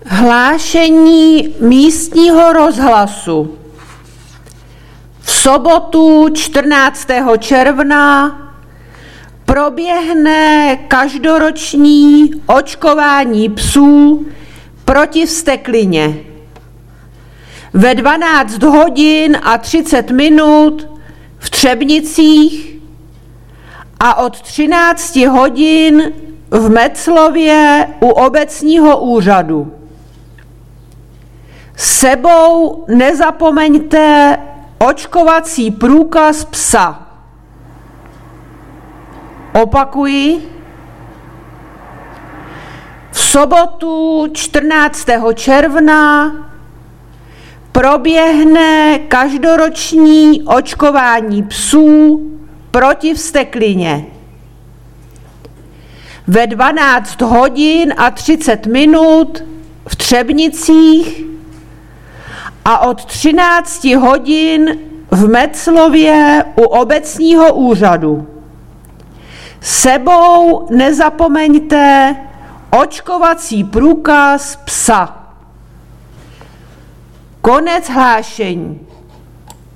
Hlášení místního rozhlasu. V sobotu 14. června proběhne každoroční očkování psů proti vzteklině. Ve 12 hodin a 30 minut v Třebnicích a od 13 hodin v Meclově u obecního úřadu. S sebou nezapomeňte očkovací průkaz psa. Opakuji. V sobotu 14. června proběhne každoroční očkování psů proti vzteklině. Ve 12 hodin a 30 minut v Třebnicích a od 13 hodin v Meclově u obecního úřadu. S sebou nezapomeňte očkovací průkaz psa. Konec hlášení.